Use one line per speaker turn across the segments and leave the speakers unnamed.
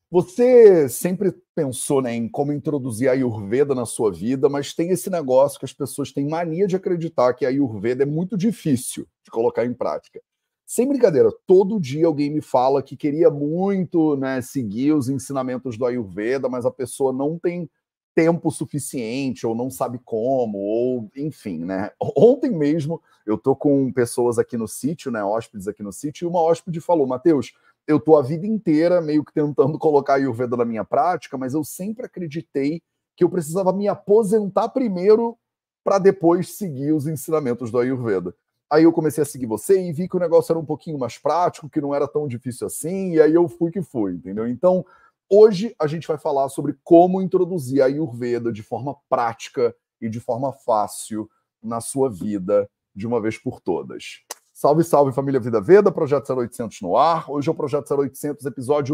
Você sempre pensou, né, em como introduzir a Ayurveda na sua vida, mas tem esse negócio que as pessoas têm mania de acreditar que a Ayurveda é muito difícil de colocar em prática. Sem brincadeira, todo dia alguém me fala que queria muito, né, seguir os ensinamentos do Ayurveda, mas a pessoa não tem tempo suficiente, ou não sabe como, ou enfim, né? Ontem mesmo eu tô com pessoas aqui no sítio, né, hóspedes aqui no sítio, e uma hóspede falou: Matheus, eu tô a vida inteira meio que tentando colocar a Ayurveda na minha prática, mas eu sempre acreditei que eu precisava me aposentar primeiro para depois seguir os ensinamentos do Ayurveda. Aí eu comecei a seguir você e vi que o negócio era um pouquinho mais prático, que não era tão difícil assim, e aí eu fui que fui, entendeu? Então, hoje a gente vai falar sobre como introduzir a Ayurveda de forma prática e de forma fácil na sua vida de uma vez por todas. Salve, salve, família Vida Veda, Projeto 0800 no ar. Hoje é o Projeto 0800, episódio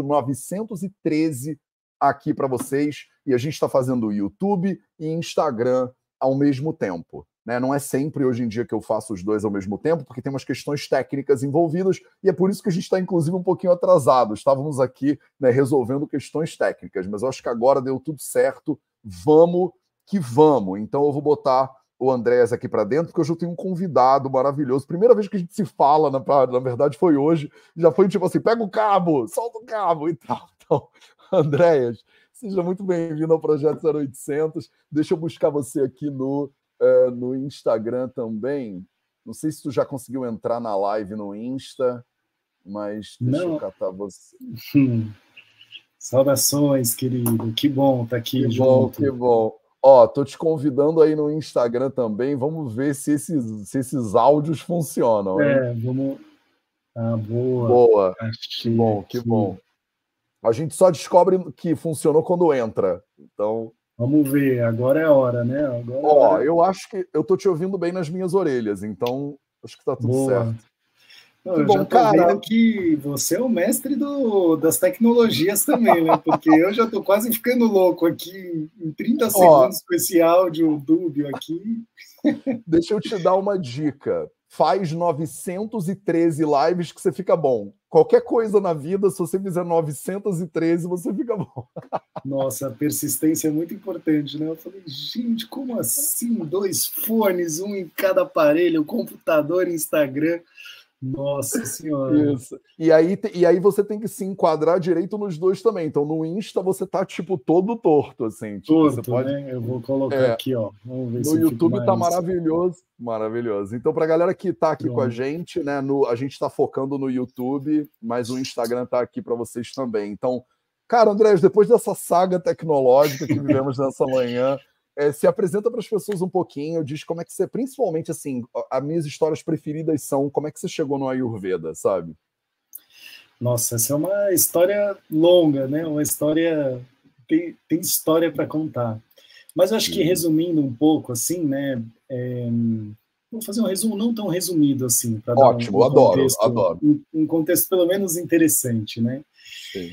913 aqui para vocês. E a gente está fazendo YouTube e Instagram ao mesmo tempo. Né? Não é sempre hoje em dia que eu faço os dois ao mesmo tempo, porque tem umas questões técnicas envolvidas, e é por isso que a gente está, inclusive, um pouquinho atrasado. Estávamos aqui, né, resolvendo questões técnicas, mas eu acho que agora deu tudo certo. Vamos que vamos. Então eu vou botar o Andréas aqui para dentro, porque hoje eu tenho um convidado maravilhoso. Primeira vez que a gente se fala, na verdade, foi hoje. Já foi tipo assim, pega o cabo, solta o cabo e tal. Então, Andréas, seja muito bem-vindo ao Projeto 0800. Deixa eu buscar você aqui no Instagram também. Não sei se tu já conseguiu entrar na live no Insta, mas deixa eu catar você.
Saudações, querido. Que bom estar aqui
que
junto.
Que bom. Ó, tô te convidando aí no Instagram também. Vamos ver se esses áudios funcionam, hein?
Vamos... Ah, boa.
Boa.
Achei
Que bom. A gente só descobre que funcionou quando entra. Então...
Vamos ver. Agora é a hora, né? Agora
eu acho que eu tô te ouvindo bem nas minhas orelhas. Então, acho que tá tudo certo.
Não, eu já tô vendo que você é o mestre das tecnologias também, né? Porque eu já tô quase ficando louco aqui em 30 segundos com esse áudio dúbio aqui.
Deixa eu te dar uma dica. Faz 913 lives que você fica bom. Qualquer coisa na vida, se você fizer 913, você fica bom.
Nossa, a persistência é muito importante, né? Eu falei, gente, como assim? 2 fones, um em cada aparelho, computador e Instagram. Nossa Senhora.
Isso. E aí você tem que se enquadrar direito nos dois também. Então, no Insta, você tá, tipo, todo torto, assim. Tipo,
torto,
você pode...
né? Eu vou colocar aqui, ó. Vamos ver
no YouTube tá maravilhoso. Maravilhoso. Então, pra galera que tá aqui com a gente, né? A gente tá focando no YouTube, mas o Instagram tá aqui para vocês também. Então, cara, André, depois dessa saga tecnológica que vivemos nessa manhã, se apresenta para as pessoas um pouquinho, diz como é que você, principalmente assim, as minhas histórias preferidas são como é que você chegou no Ayurveda, sabe?
Nossa, essa é uma história longa, né? Uma história tem história para contar. Mas eu acho que resumindo um pouco, assim, né? Vou fazer um resumo não tão resumido assim, para dar um contexto,
adoro.
Um contexto pelo menos interessante, né?
Sim.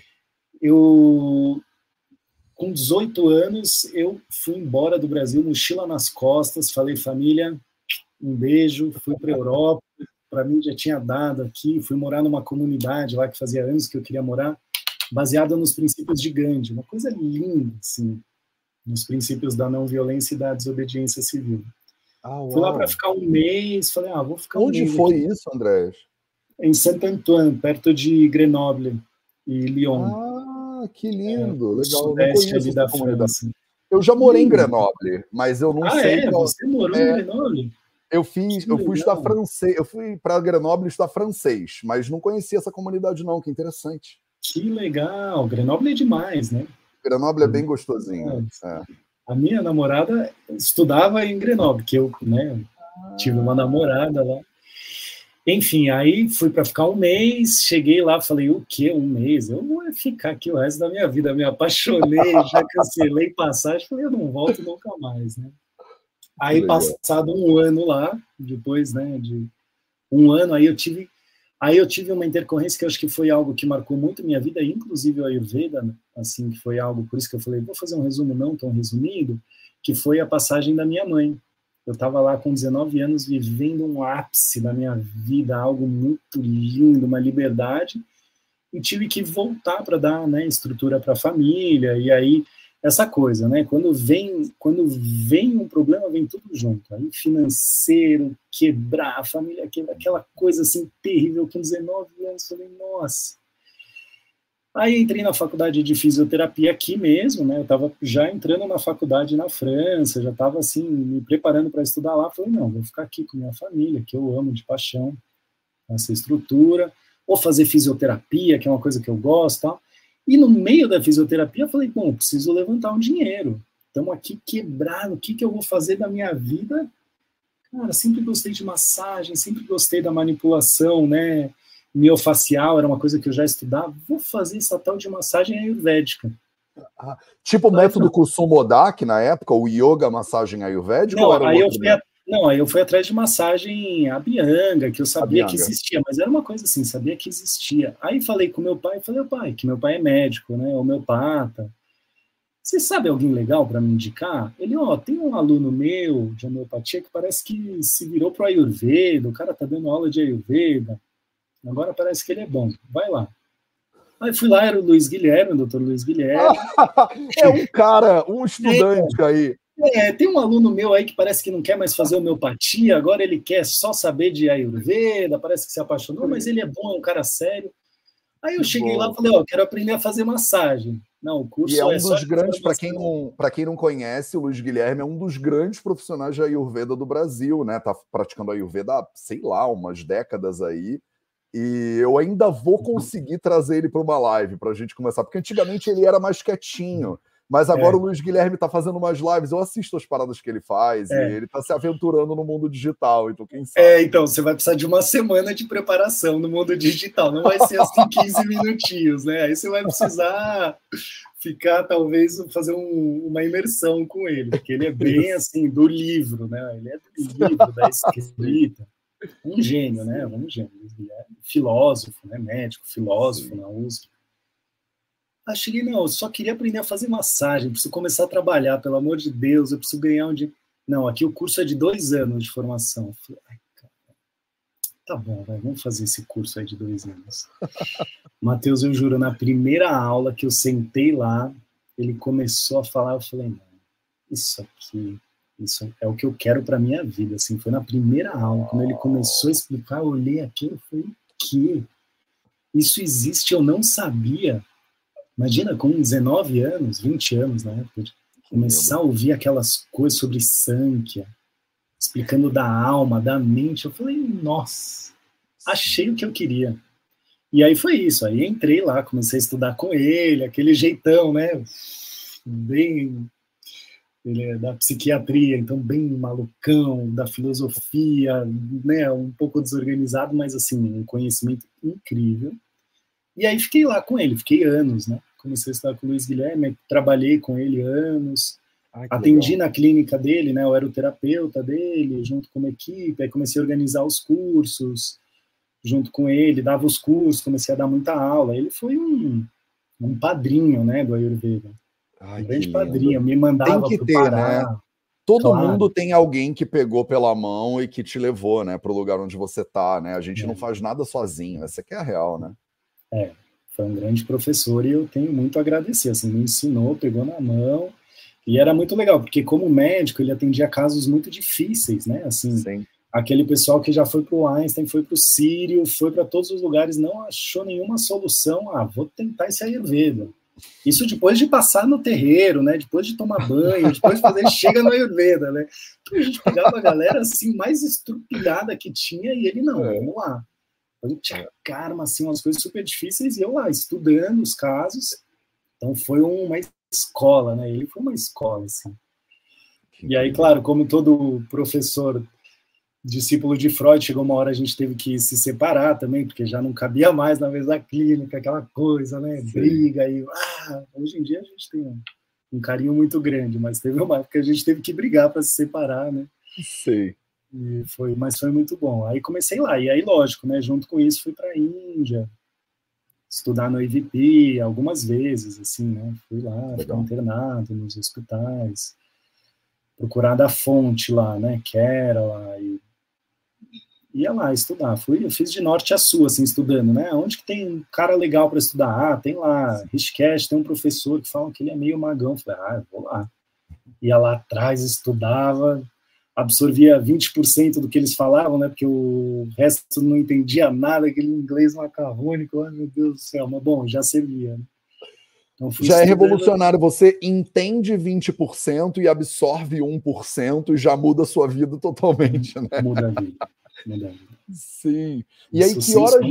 Com 18 anos, eu fui embora do Brasil, mochila nas costas, falei, família, um beijo, fui para a Europa, para mim já tinha dado aqui, fui morar numa comunidade lá que fazia anos que eu queria morar, baseada nos princípios de Gandhi, uma coisa linda, assim, nos princípios da não violência e da desobediência civil. Fui lá para ficar um mês, falei, vou ficar um mês.
Onde foi isso, André?
Em Saint-Antoine, perto de Grenoble e Lyon.
Que lindo, legal.
Eu não conheço essa comunidade. França.
Eu já morei em Grenoble, mas eu não sei.
Você morou em Grenoble?
Eu fui estudar francês, eu fui para Grenoble estudar francês, mas não conhecia essa comunidade não, que interessante.
Que legal, Grenoble é demais, né?
Grenoble é bem gostosinho.
A minha namorada estudava em Grenoble, que eu, né, tive uma namorada lá. Enfim, aí fui para ficar um mês, cheguei lá, falei, o quê? Um mês? Eu vou ficar aqui o resto da minha vida, me apaixonei, já cancelei passagem, falei, eu não volto nunca mais, né? Aí, passado um ano lá, depois, né, de um ano, aí eu tive uma intercorrência que eu acho que foi algo que marcou muito minha vida, inclusive o Ayurveda, assim, que foi algo, por isso que eu falei, vou fazer um resumo não tão resumido, que foi a passagem da minha mãe. Eu estava lá com 19 anos, vivendo um ápice da minha vida, algo muito lindo, uma liberdade, e tive que voltar para dar, né, estrutura para a família, e aí essa coisa, né, quando vem um problema, vem tudo junto, aí financeiro, quebrar, a família quebrar, aquela coisa assim terrível, com 19 anos, falei, nossa. Aí entrei na faculdade de fisioterapia aqui mesmo, né, eu estava já entrando na faculdade na França, já estava assim, me preparando para estudar lá, falei, não, vou ficar aqui com minha família, que eu amo de paixão, essa estrutura, ou fazer fisioterapia, que é uma coisa que eu gosto, tal. E no meio da fisioterapia, eu falei, bom, preciso levantar um dinheiro, estamos aqui quebrado, o que eu vou fazer da minha vida? Cara, sempre gostei de massagem, sempre gostei da manipulação, né, miofacial, era uma coisa que eu já estudava, vou fazer essa tal de massagem ayurvédica.
Tipo o método Kusumodak, na época, o yoga, massagem ayurvédica,
não,
ou era
aí eu fui atrás de massagem Abhyanga, que eu sabia que existia, mas era uma coisa assim, sabia que existia. Aí falei com meu pai, pai, que meu pai é médico, né, homeopata. Você sabe alguém legal para me indicar? Ele, tem um aluno meu de homeopatia que parece que se virou pro Ayurveda, o cara tá dando aula de Ayurveda, agora parece que ele é bom, vai lá. Aí fui lá, era o Luiz Guilherme, o doutor Luiz Guilherme.
É um cara, um estudante aí.
Tem um aluno meu aí que parece que não quer mais fazer homeopatia, agora ele quer só saber de Ayurveda, parece que se apaixonou, mas ele é bom, é um cara sério. Aí eu cheguei lá e falei, quero aprender a fazer massagem. Não, o curso
é um dos grandes, para quem não conhece, o Luiz Guilherme é um dos grandes profissionais de Ayurveda do Brasil, né? Tá praticando Ayurveda há, sei lá, umas décadas aí. E eu ainda vou conseguir trazer ele para uma live para a gente começar, porque antigamente ele era mais quietinho, mas agora o Luiz Guilherme está fazendo umas lives, eu assisto as paradas que ele faz, e ele está se aventurando no mundo digital, então quem sabe.
Então, você vai precisar de uma semana de preparação no mundo digital, não vai ser assim 15 minutinhos, né? Aí você vai precisar ficar, talvez, fazer uma imersão com ele, porque ele é bem assim, do livro, né? Ele é do livro, da escrita. Um gênio, né? Um gênio. Filósofo, né? Médico, filósofo na USP. Aí cheguei, não, eu só queria aprender a fazer massagem, preciso começar a trabalhar, pelo amor de Deus, eu preciso ganhar um dinheiro. Não, aqui o curso é de 2 anos de formação. Eu falei, cara, tá bom, vamos fazer esse curso aí de 2 anos. Matheus, eu juro, na primeira aula que eu sentei lá, ele começou a falar, eu falei, não, isso é o que eu quero para minha vida, assim, foi na primeira aula, quando ele começou a explicar, eu olhei aquilo, eu falei, o quê? Isso existe, eu não sabia. Imagina, com 19 anos, 20 anos na época, começar a ouvir aquelas coisas sobre Sankhya, explicando da alma, da mente, eu falei, nossa, achei o que eu queria. E aí foi isso, aí entrei lá, comecei a estudar com ele, aquele jeitão, né, bem... Ele é da psiquiatria, então bem malucão, da filosofia, né, um pouco desorganizado, mas assim, um conhecimento incrível. E aí fiquei lá com ele, fiquei anos, né? Comecei a estudar com o Luiz Guilherme, trabalhei com ele anos, atendi na clínica dele, né? Eu era o terapeuta dele, junto com uma equipe, aí comecei a organizar os cursos, junto com ele, dava os cursos, comecei a dar muita aula. Ele foi um padrinho, né, do Ayurveda. Um grande padrinho, me mandava
para o Pará. Né? Todo mundo tem alguém que pegou pela mão e que te levou, né, para o lugar onde você tá, né? A gente não faz nada sozinho, essa que é a real, né?
Foi um grande professor e eu tenho muito a agradecer, assim, me ensinou, pegou na mão, e era muito legal, porque como médico ele atendia casos muito difíceis, né, assim, sim. Aquele pessoal que já foi para o Einstein, foi para o Sírio, foi para todos os lugares, não achou nenhuma solução, vou tentar esse Ayurveda. Isso depois de passar no terreiro, né, depois de tomar banho, depois de fazer, chega no Ayurveda, né, então a gente pegava a galera, assim, mais estruturada que tinha, e ele, não, vamos lá. Karma, assim, umas coisas super difíceis, e eu lá, estudando os casos, então foi uma escola, né, ele foi uma escola, assim. E aí, claro, como todo professor, discípulo de Freud, chegou uma hora a gente teve que se separar também, porque já não cabia mais na mesma clínica, aquela coisa, né, briga, e hoje em dia a gente tem um carinho muito grande, mas teve uma época que a gente teve que brigar para se separar, né.
Sei.
Mas foi muito bom. Aí comecei lá, e aí, lógico, né, junto com isso fui para a Índia, estudar no IVP algumas vezes, assim, né, fui lá, ficar internado nos hospitais, procurar da fonte lá, né, Kerala, e ia lá estudar. Eu fiz de norte a sul, assim, estudando, né? Onde que tem um cara legal para estudar? Ah, tem lá, Rishikesh, tem um professor que fala que ele é meio magão. Eu falei, eu vou lá. Ia lá atrás, estudava, absorvia 20% do que eles falavam, né? Porque o resto não entendia nada, aquele inglês macarrônico, ai meu Deus do céu, mas bom, já servia, né? Então,
já é revolucionário, você entende 20% e absorve 1% e já muda a sua vida totalmente, né?
Muda a vida.
Sim. E aí,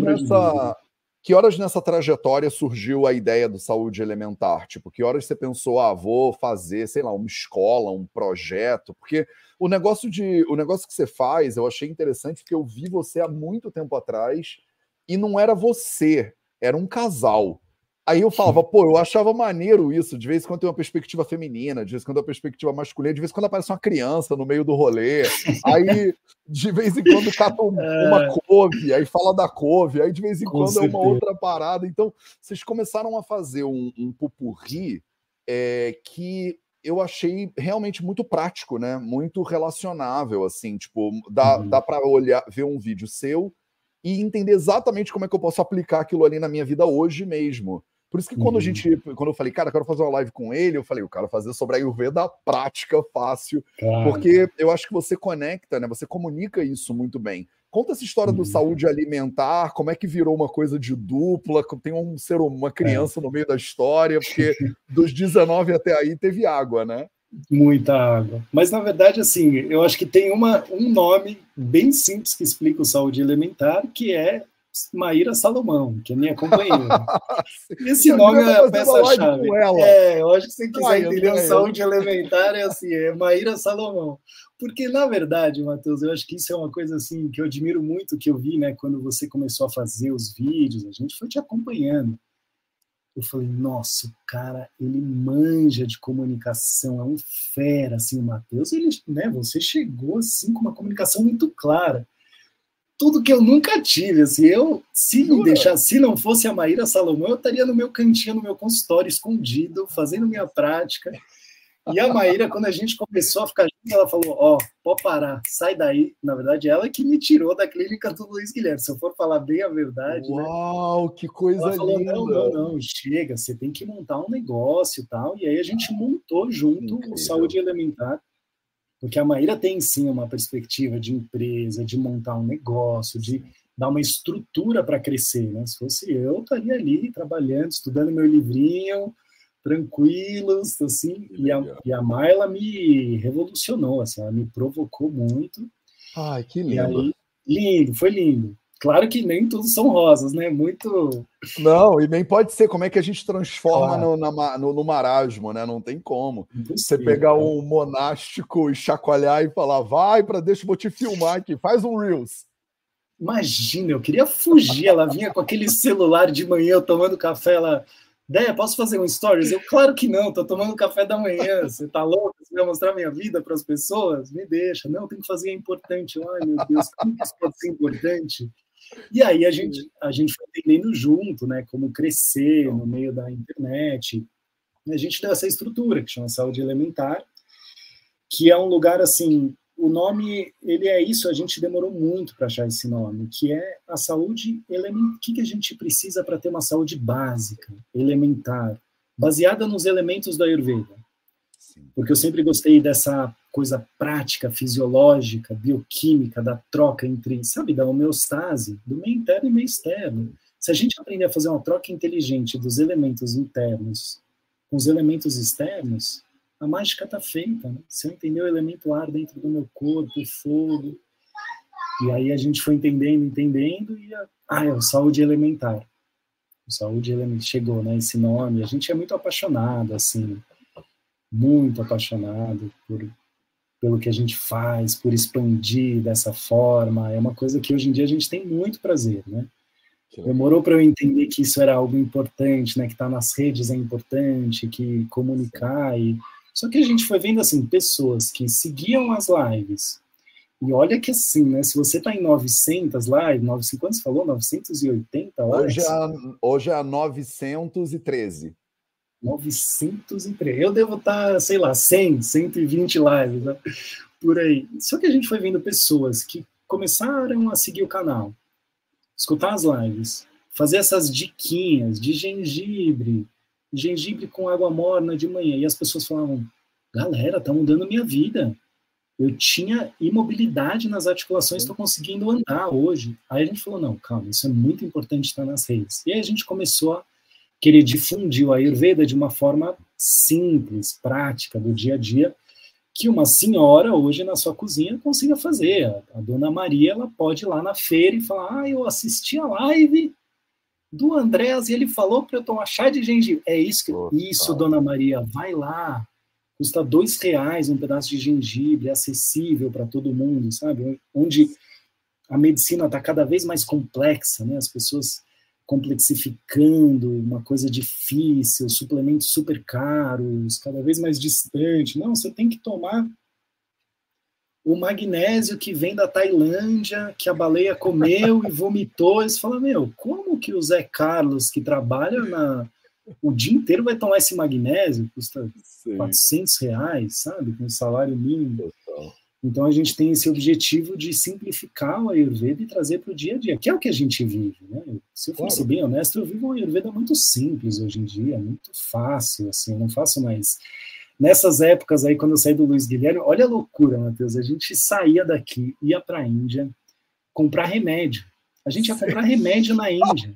que horas nessa trajetória surgiu a ideia do Saúde Elementar? Tipo, que horas você pensou, vou fazer, sei lá, uma escola, um projeto? Porque o negócio que você faz, eu achei interessante, porque eu vi você há muito tempo atrás e não era você, era um casal. Aí eu falava, eu achava maneiro isso, de vez em quando tem uma perspectiva feminina, de vez em quando tem uma perspectiva masculina, de vez em quando aparece uma criança no meio do rolê, aí de vez em quando cata uma couve, aí fala da couve, aí de vez em quando é uma outra parada. Então, vocês começaram a fazer um popurrí que eu achei realmente muito prático, né? Muito relacionável, assim, tipo, dá para olhar, ver um vídeo seu e entender exatamente como é que eu posso aplicar aquilo ali na minha vida hoje mesmo. Por isso que quando eu falei, cara, eu quero fazer uma live com ele, eu falei, eu quero fazer sobre a Ayurveda prática, fácil, porque eu acho que você conecta, né? Você comunica isso muito bem. Conta essa história do saúde alimentar, como é que virou uma coisa de dupla, tem uma criança no meio da história, porque dos 19 até aí teve água, né?
Muita água. Mas, na verdade, assim, eu acho que tem um nome bem simples que explica o saúde elementar, que é Maíra Salomão, que é minha companheira. Esse nome é a peça-chave. Eu acho que se você quiser entender o saúde elementar, é assim, é Maíra Salomão. Porque, na verdade, Matheus, eu acho que isso é uma coisa assim que eu admiro muito, que eu vi, né, quando você começou a fazer os vídeos, a gente foi te acompanhando. Eu falei, nossa, o cara, ele manja de comunicação, é um fera, assim, o Matheus, ele, né, você chegou, assim, com uma comunicação muito clara. Tudo que eu nunca tive, assim, se me deixar, se não fosse a Maíra Salomão, eu estaria no meu cantinho, no meu consultório, escondido, fazendo minha prática. E a Maíra, quando a gente começou a ficar junto, ela falou, pode parar, sai daí. Na verdade, ela que me tirou da clínica do Luiz Guilherme, se eu for falar bem a verdade.
Uau, né? Que coisa
ela falou,
linda!
Não, chega, você tem que montar um negócio e tal. E aí a gente montou junto o Saúde Elementar, porque a Maíra tem, sim, uma perspectiva de empresa, de montar um negócio, de dar uma estrutura para crescer, né? Se fosse eu estaria ali trabalhando, estudando meu livrinho, tranquilos, assim, e a Maia, ela me revolucionou, assim, ela me provocou muito.
Ai, que lindo.
E aí, lindo, foi lindo. Claro que nem tudo são rosas, né? Muito...
Não, e nem pode ser. Como é que a gente transforma no marasmo, né? Não tem como. Você pegar um monástico e chacoalhar e falar, vou te filmar aqui, faz um Reels.
Imagina, eu queria fugir, ela vinha com aquele celular de manhã, eu tomando café, ela... Déia, posso fazer um stories? Eu, claro que não, tô tomando café da manhã, você tá louco? Você vai mostrar minha vida para as pessoas? Me deixa. Não, tem que fazer, é importante. Ai, meu Deus, como isso pode ser importante? E aí a gente foi entendendo junto, né, como crescer no meio da internet. E a gente deu essa estrutura, que chama Saúde Elementar, que é um lugar, assim, o nome, ele é isso, a gente demorou muito para achar esse nome, que é a saúde elementar. O que a gente precisa para ter uma saúde básica, elementar, baseada nos elementos da Ayurveda? Porque eu sempre gostei dessa coisa prática, fisiológica, bioquímica, da troca entre, sabe, da homeostase, do meio interno e meio externo. Se a gente aprender a fazer uma troca inteligente dos elementos internos com os elementos externos, a mágica está feita, né? Se eu entender o elemento ar dentro do meu corpo, o fogo, e aí a gente foi entendendo, e é o saúde elementar. O saúde elementar chegou, né, esse nome. A gente é muito apaixonado, assim, muito apaixonado pelo que a gente faz, por expandir dessa forma. É uma coisa que hoje em dia a gente tem muito prazer, né? Demorou para eu entender que isso era algo importante, né? Que estar nas redes é importante, que comunicar e... Só que a gente foi vendo, assim, pessoas que seguiam as lives, e olha que assim, né, se você está em 900 lives, quanto você falou? 980 lives?
Hoje é a 913.
903. Eu devo estar, sei lá, 100, 120 lives, né? Por aí. Só que a gente foi vendo pessoas que começaram a seguir o canal, escutar as lives, fazer essas diquinhas de gengibre com água morna de manhã, e as pessoas falavam, galera, tá mudando minha vida. Eu tinha imobilidade nas articulações, estou conseguindo andar hoje. Aí a gente falou, não, calma, isso é muito importante estar nas redes. E aí a gente começou a querer difundir o Ayurveda de uma forma simples, prática, do dia a dia, que uma senhora hoje na sua cozinha consiga fazer. A dona Maria, ela pode ir lá na feira e falar, eu assisti a live do Andrés e ele falou para eu tomar chá de gengibre. É isso, isso, dona Maria, vai lá. Custa R$2 um pedaço de gengibre, é acessível para todo mundo, sabe? Onde a medicina está cada vez mais complexa, né? As pessoas complexificando, uma coisa difícil, suplementos super caros, cada vez mais distante. Não, você tem que tomar o magnésio que vem da Tailândia, que a baleia comeu e vomitou. Eles falam, meu, como que o Zé Carlos, que trabalha o dia inteiro, vai tomar esse magnésio? Custa R$400, sabe? Com salário mínimo. Então a gente tem esse objetivo de simplificar o Ayurveda e trazer para o dia a dia, que é o que a gente vive, né? Se eu fosse bem honesto, eu vivo um Ayurveda muito simples hoje em dia, muito fácil, assim, eu não faço mais... Nessas épocas aí, quando eu saí do Luiz Guilherme, olha a loucura, Matheus, a gente saía daqui, ia para a Índia, comprar remédio. A gente ia comprar remédio na Índia.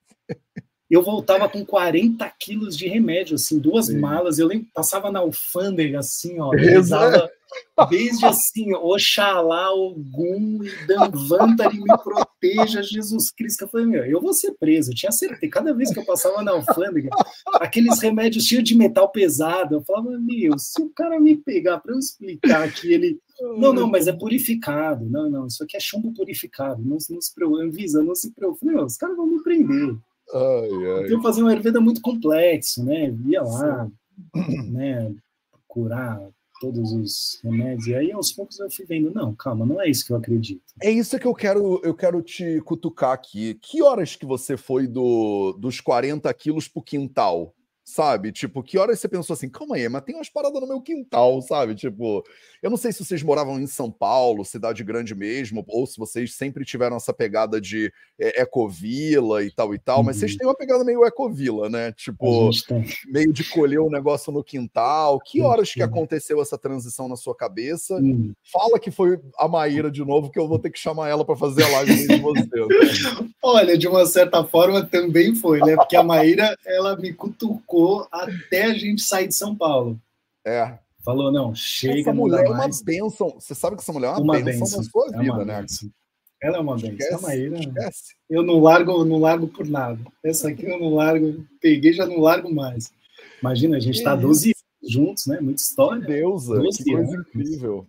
Eu voltava com 40 quilos de remédio, assim, 2 malas, eu passava na alfândega, assim, ó, rezava desde assim, Oxalá, Ogum, Danvantari, me proteja, Jesus Cristo. Eu falei, meu, eu vou ser preso, eu tinha certeza, cada vez que eu passava na alfândega, aqueles remédios cheios de metal pesado, eu falava, meu, se o cara me pegar para eu explicar que ele... Não, mas é purificado, não, isso aqui é chumbo purificado, não se preocupe, Anvisa, não se preocupe, meu, os caras vão me prender. Então, fazer um Ayurveda muito complexo, né? Ia lá, né? Curar todos os remédios. E aí, aos poucos, eu fui vendo, não, calma, não é isso que eu acredito.
É isso que eu quero te cutucar aqui. Que horas que você foi dos 40 quilos pro quintal? Sabe? Tipo, que horas você pensou assim, calma aí, mas tem umas paradas no meu quintal, sabe? Tipo, eu não sei se vocês moravam em São Paulo, cidade grande mesmo, ou se vocês sempre tiveram essa pegada de ecovila e tal, mas vocês têm uma pegada meio ecovila, né? Tipo, meio de colher o negócio no quintal. Que horas que aconteceu essa transição na sua cabeça? Fala que foi a Maíra de novo, que eu vou ter que chamar ela para fazer a live de você. Né?
Olha, de uma certa forma também foi, né? Porque a Maíra, ela me cutucou até a gente sair de São Paulo. Falou, não, chega,
essa mulher é uma bênção. Você sabe que essa mulher é uma bênção na sua vida, né?
Bênção. Ela é uma bênção. A Maíra, eu não largo por nada. Essa aqui eu não largo, peguei, já não largo mais. Imagina, a gente está 12 anos juntos, né? Muita história.
Deusa, que coisa incrível.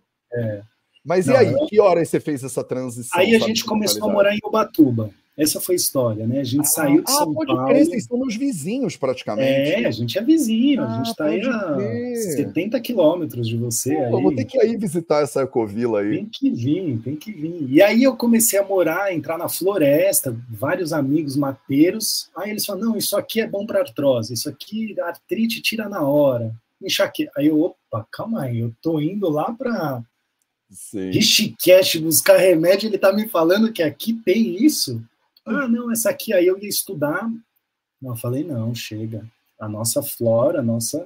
Mas
não,
e aí, que horas você fez essa transição?
Aí a gente começou a morar em Ubatuba. Essa foi a história, né? A gente saiu de São Paulo.
Crer, vocês são meus vizinhos, praticamente.
A gente é vizinho, a gente está aí a 70 quilômetros de você. Aí.
Eu vou ter que ir visitar essa ecovila aí.
Tem que vir. E aí eu comecei a morar, entrar na floresta, vários amigos mateiros. Aí eles falaram, não, isso aqui é bom para artrose, isso aqui a artrite tira na hora. Enxaqueca. Aí eu, opa, calma aí, eu tô indo lá para Rishikesh buscar remédio, ele tá me falando que aqui tem isso? Não, essa aqui aí eu ia estudar. Não, eu falei, não, chega. A nossa flora,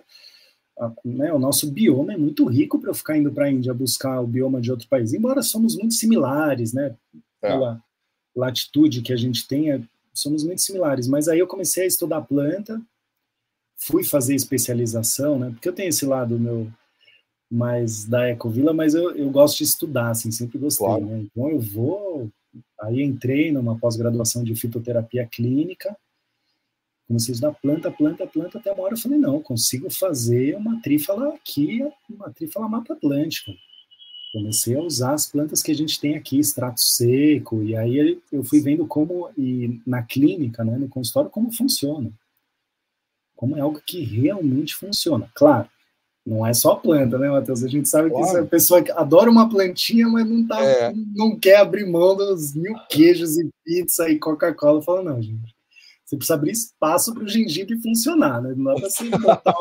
o nosso bioma é muito rico para eu ficar indo para a Índia buscar o bioma de outro país. Embora somos muito similares, né? Pela latitude que a gente tem, somos muito similares. Mas aí eu comecei a estudar planta, fui fazer especialização, né? Porque eu tenho esse lado meu mais da ecovila, mas eu gosto de estudar, assim, sempre gostei, né? Então eu aí entrei numa pós-graduação de fitoterapia clínica, comecei a estudar planta, até uma hora eu falei, não, eu consigo fazer uma trífala aqui, uma trífala Mata Atlântica. Comecei a usar as plantas que a gente tem aqui, extrato seco, e aí eu fui vendo e na clínica, né, no consultório, como funciona. Como é algo que realmente funciona. Claro, não é só planta, né, Matheus? A gente sabe que isso é a pessoa que adora uma plantinha, mas não quer abrir mão dos 1000 queijos e pizza e Coca-Cola. Fala, não, gente. Você precisa abrir espaço para o gengibre funcionar, né? Não dá para você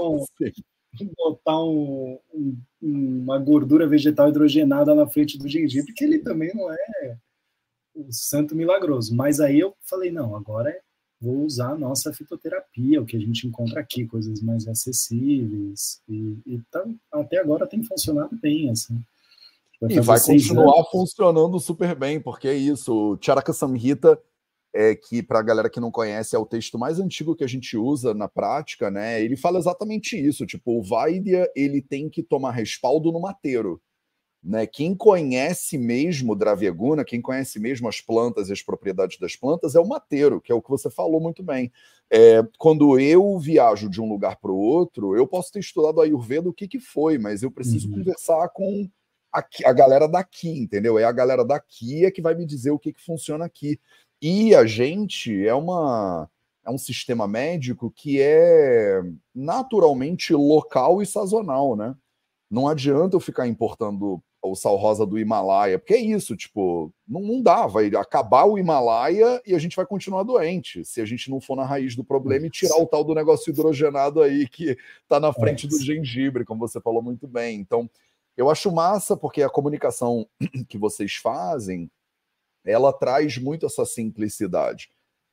botar uma gordura vegetal hidrogenada na frente do gengibre, porque ele também não é o santo milagroso. Mas aí eu falei, não, agora vou usar a nossa fitoterapia, o que a gente encontra aqui, coisas mais acessíveis, e tá, até agora tem funcionado bem, assim.
E vai continuar funcionando super bem, porque é isso, o Charaka Samhita, que para a galera que não conhece, é o texto mais antigo que a gente usa na prática, né? Ele fala exatamente isso, tipo, o Vaidya, ele tem que tomar respaldo no mateiro, né? Quem conhece mesmo Dravyaguna, quem conhece mesmo as plantas e as propriedades das plantas é o mateiro, que é o que você falou muito bem. Quando eu viajo de um lugar para o outro, eu posso ter estudado a Ayurveda, o que foi, mas eu preciso conversar com a galera daqui, entendeu? É a galera daqui que vai me dizer o que funciona aqui. E a gente é um sistema médico que é naturalmente local e sazonal, né? Não adianta eu ficar importando o sal rosa do Himalaia, porque é isso, tipo, não dá, vai acabar o Himalaia e a gente vai continuar doente, se a gente não for na raiz do problema e tirar o tal do negócio hidrogenado aí que tá na frente do gengibre, como você falou muito bem. Então, eu acho massa, porque a comunicação que vocês fazem, ela traz muito essa simplicidade.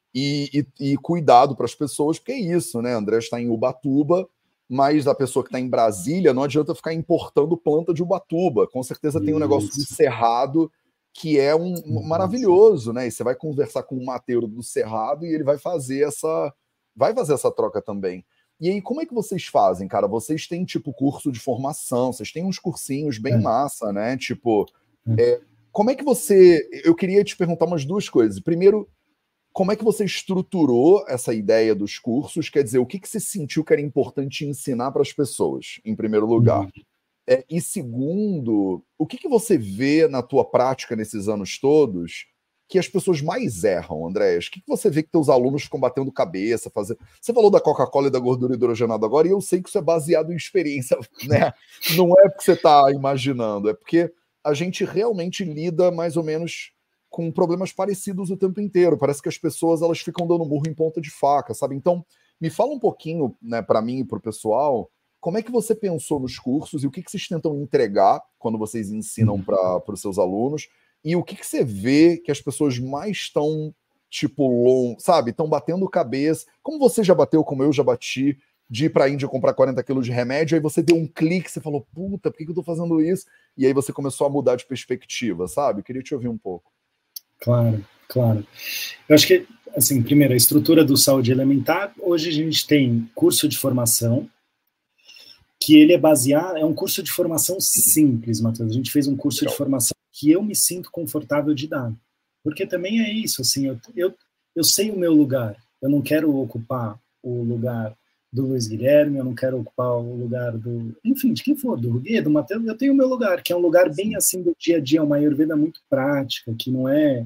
E cuidado para as pessoas, porque é isso, né? André está em Ubatuba, mas a pessoa que está em Brasília não adianta ficar importando planta de Ubatuba. Com certeza tem um negócio do Cerrado que é maravilhoso, né? E você vai conversar com o mateiro do Cerrado e ele vai fazer essa troca também. E aí, como é que vocês fazem, cara? Vocês têm, tipo, curso de formação, vocês têm uns cursinhos bem massa, né? Tipo, como é que você... Eu queria te perguntar umas duas coisas. Primeiro, como é que você estruturou essa ideia dos cursos? Quer dizer, o que você sentiu que era importante ensinar para as pessoas, em primeiro lugar? E segundo, o que você vê na tua prática nesses anos todos que as pessoas mais erram, Andréas? O que você vê que teus alunos ficam batendo cabeça, fazendo... Você falou da Coca-Cola e da gordura hidrogenada agora, e eu sei que isso é baseado em experiência, né? Não é porque você está imaginando, é porque a gente realmente lida mais ou menos com problemas parecidos o tempo inteiro. Parece que as pessoas elas ficam dando murro em ponta de faca, sabe? Então, me fala um pouquinho, né, para mim e para o pessoal, como é que você pensou nos cursos e o que vocês tentam entregar quando vocês ensinam para os seus alunos? E o que você vê que as pessoas mais estão, tipo, sabe, estão batendo cabeça, como você já bateu, como eu já bati, de ir para a Índia comprar 40 quilos de remédio, aí você deu um clique, você falou, puta, por que eu tô fazendo isso? E aí você começou a mudar de perspectiva, sabe? Eu queria te ouvir um pouco.
Claro, claro. Eu acho que, assim, primeiro, a estrutura do saúde elementar, hoje a gente tem curso de formação, que ele é baseado, é um curso de formação simples, Matheus. A gente fez um curso de formação que eu me sinto confortável de dar. Porque também é isso, assim, eu sei o meu lugar. Eu não quero ocupar o lugar do Luiz Guilherme, eu não quero ocupar o lugar do... Enfim, de quem for, do Ruguê, do Matheus, eu tenho o meu lugar, que é um lugar bem assim do dia a dia, uma Ayurveda muito prática, que não é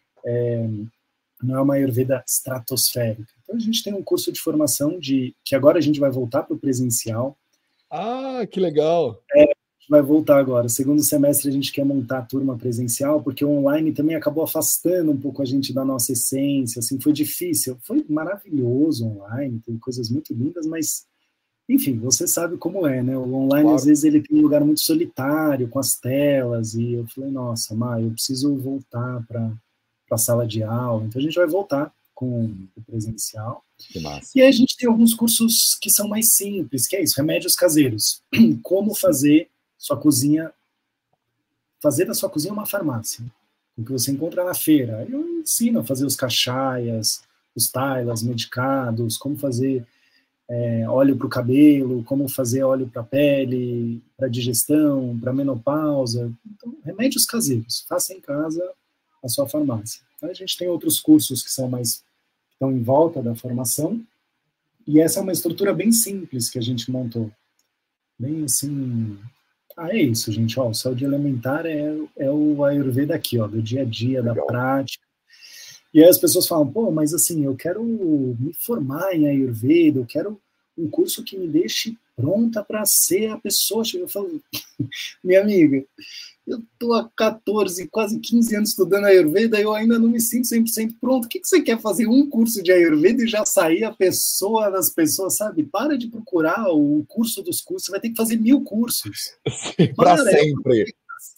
uma Ayurveda estratosférica. Então a gente tem um curso de formação que agora a gente vai voltar para o presencial.
Ah, que legal!
Vai voltar agora. Segundo semestre a gente quer montar a turma presencial, porque o online também acabou afastando um pouco a gente da nossa essência, assim, foi difícil. Foi maravilhoso online, tem coisas muito lindas, mas, enfim, você sabe como é, né? O online, claro, às vezes, ele tem um lugar muito solitário, com as telas, e eu falei, nossa, eu preciso voltar para a sala de aula. Então a gente vai voltar com o presencial.
Que massa.
E aí a gente tem alguns cursos que são mais simples, que é isso, remédios caseiros. Como fazer sua cozinha, fazer da sua cozinha uma farmácia, o que você encontra na feira. Eu ensino a fazer os cachaias, os tailas medicados, como fazer óleo para o cabelo, como fazer óleo para a pele, para digestão, para menopausa. Então, remédios caseiros, faça em casa a sua farmácia. Então, a gente tem outros cursos que são mais, estão em volta da formação, e essa é uma estrutura bem simples que a gente montou. Bem assim... é isso, gente. O saúde elementar é o Ayurveda aqui, do dia a dia, legal, da prática. E aí as pessoas falam, pô, mas assim, eu quero me formar em Ayurveda, eu quero um curso que me deixe pronta para ser a pessoa. Eu falo, minha amiga, eu estou há 14, quase 15 anos estudando Ayurveda e eu ainda não me sinto 100% pronto. O que você quer fazer? Um curso de Ayurveda e já sair a pessoa das pessoas, sabe? Para de procurar o curso dos cursos, você vai ter que fazer 1000 cursos.
Para sempre.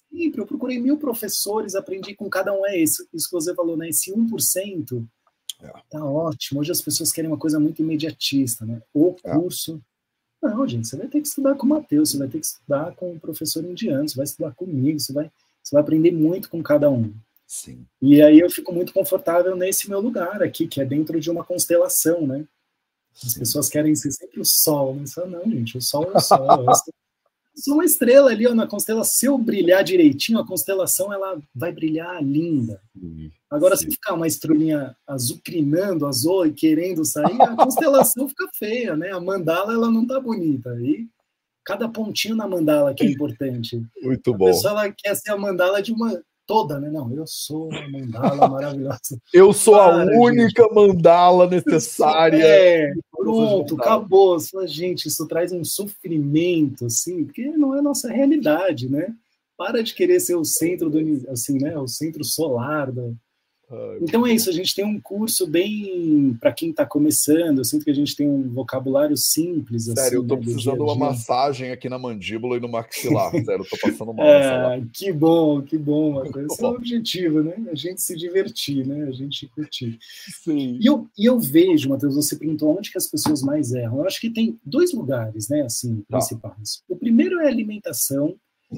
Sempre, eu procurei 1000 professores, aprendi com cada um. Isso que você falou, né? Esse 1%. Tá ótimo. Hoje as pessoas querem uma coisa muito imediatista, né? O curso. Não, gente, você vai ter que estudar com o Matheus, você vai ter que estudar com o professor indiano, você vai estudar comigo, você vai aprender muito com cada um.
Sim.
E aí eu fico muito confortável nesse meu lugar aqui, que é dentro de uma constelação, né? As pessoas querem ser sempre o sol, né? Não, gente, o sol é o sol. Eu sou uma estrela ali, ó, na constelação. Se eu brilhar direitinho, a constelação ela vai brilhar linda. Agora, se ficar uma estrelinha azucrinando a Zoe, querendo sair, a constelação fica feia, né? A mandala, ela não tá bonita. E cada pontinho na mandala que é importante.
Muito bom.
A pessoa, ela quer ser a mandala de uma toda, né? Não, eu sou a mandala maravilhosa.
Eu sou a única mandala necessária.
Pronto, acabou. Gente, isso traz um sofrimento, assim, porque não é a nossa realidade, né? Para de querer ser o centro do, assim, né? O centro solar do... Então é isso, a gente tem um curso bem para quem está começando. Eu sinto que a gente tem um vocabulário simples.
Sério,
assim,
eu tô precisando de uma massagem aqui na mandíbula e no maxilar. Sério, eu tô passando mal.
Que bom, que bom. Uma coisa, esse é o objetivo, né? A gente se divertir, né? A gente curtir.
Sim.
E eu vejo, Matheus, você perguntou onde que as pessoas mais erram. Eu acho que tem 2 lugares, né? Assim, principais. O primeiro é a alimentação,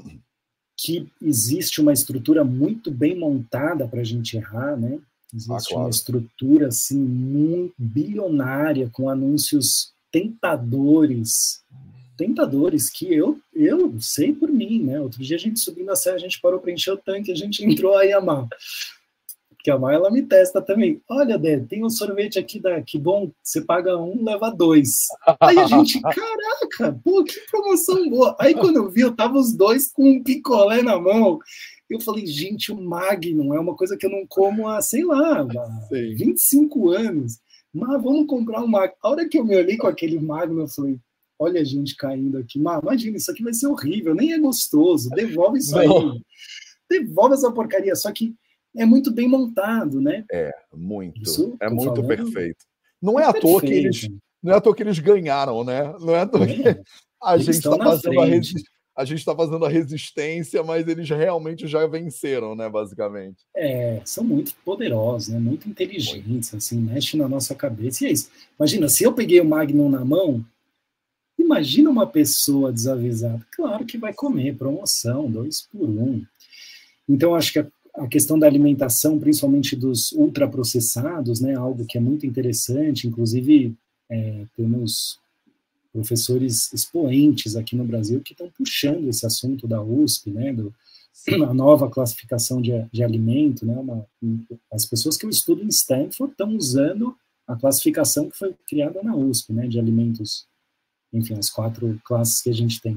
que existe uma estrutura muito bem montada para a gente errar, né? Existe uma estrutura assim muito bilionária com anúncios tentadores que eu sei por mim, né? Outro dia a gente subindo a serra, a gente parou para encher o tanque, a gente entrou aí a Mar. Porque a Mar, ela me testa também. Olha, Dé, tem um sorvete aqui da Que Bom, você paga 1, leva 2. Aí a gente, caraca, pô, que promoção boa. Aí quando eu vi, eu tava os dois com um picolé na mão. Eu falei, gente, o Magnum é uma coisa que eu não como há, sei lá, 25 anos. Mas vamos comprar um Magnum. A hora que eu me olhei com aquele Magnum, eu falei, olha a gente caindo aqui. Mas imagina, isso aqui vai ser horrível, nem é gostoso. Devolve isso aí. Devolve essa porcaria. Só que é muito bem montado, né?
Muito.
Isso,
é muito
falando,
perfeito. Não é à toa que eles ganharam, né? Não é à toa que a gente está fazendo a resistência, mas eles realmente já venceram, né? Basicamente.
São muito poderosos, né? Muito inteligentes, assim, mexe na nossa cabeça. E é isso. Imagina, se eu peguei o Magnum na mão, imagina uma pessoa desavisada. Claro que vai comer, promoção, 2 por 1. Então, acho que a questão da alimentação, principalmente dos ultraprocessados, né, algo que é muito interessante, inclusive temos professores expoentes aqui no Brasil que estão puxando esse assunto da USP, né, a nova classificação de alimento, né, as pessoas que eu estudo em Stanford estão usando a classificação que foi criada na USP, né, de alimentos, enfim, as 4 classes que a gente tem.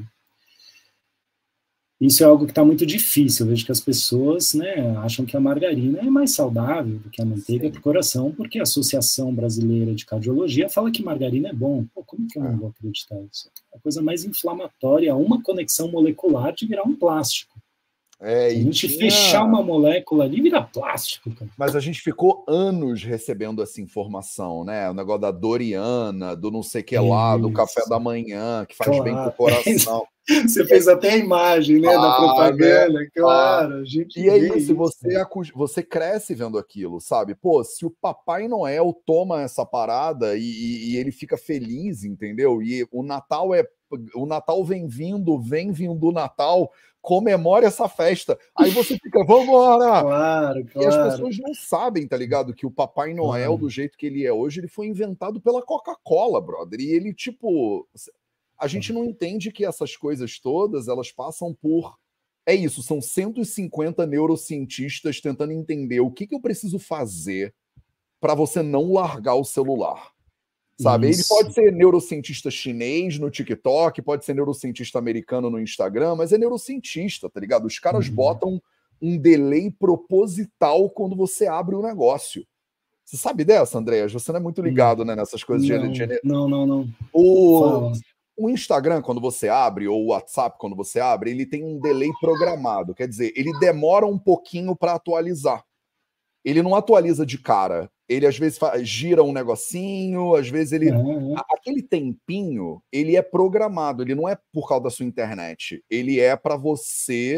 Isso é algo que está muito difícil. Eu vejo que as pessoas, né, acham que a margarina é mais saudável do que a manteiga para o coração, porque a Associação Brasileira de Cardiologia fala que margarina é bom. Pô, como que eu não vou acreditar nisso? É a coisa mais inflamatória, uma conexão molecular de virar um plástico. Se a gente fechar uma molécula ali, vira plástico, cara.
Mas a gente ficou anos recebendo essa informação, né? O negócio da Doriana, do não sei o que lá, do café da manhã, que faz bem pro coração.
Você fez até a imagem, né, da propaganda, né? Claro. A gente
e é isso, você cresce vendo aquilo, sabe? Pô, se o Papai Noel toma essa parada e ele fica feliz, entendeu? E o Natal vem vindo o Natal, comemore essa festa. Aí você fica, vambora!
Claro.
E as pessoas não sabem, tá ligado? Que o Papai Noel, do jeito que ele é hoje, ele foi inventado pela Coca-Cola, brother. E ele, tipo... A gente não entende que essas coisas todas, elas passam por... É isso, são 150 neurocientistas tentando entender o que eu preciso fazer para você não largar o celular. Sabe? Isso. Ele pode ser neurocientista chinês no TikTok, pode ser neurocientista americano no Instagram, mas é neurocientista, tá ligado? Os caras botam um delay proposital quando você abre o negócio. Você sabe dessa, Andréas? Você não é muito ligado, né, nessas coisas
Não.
O Instagram, quando você abre, ou o WhatsApp, quando você abre, ele tem um delay programado. Quer dizer, ele demora um pouquinho para atualizar. Ele não atualiza de cara. Ele, às vezes, gira um negocinho, às vezes ele... Aquele tempinho, ele é programado. Ele não é por causa da sua internet. Ele é para você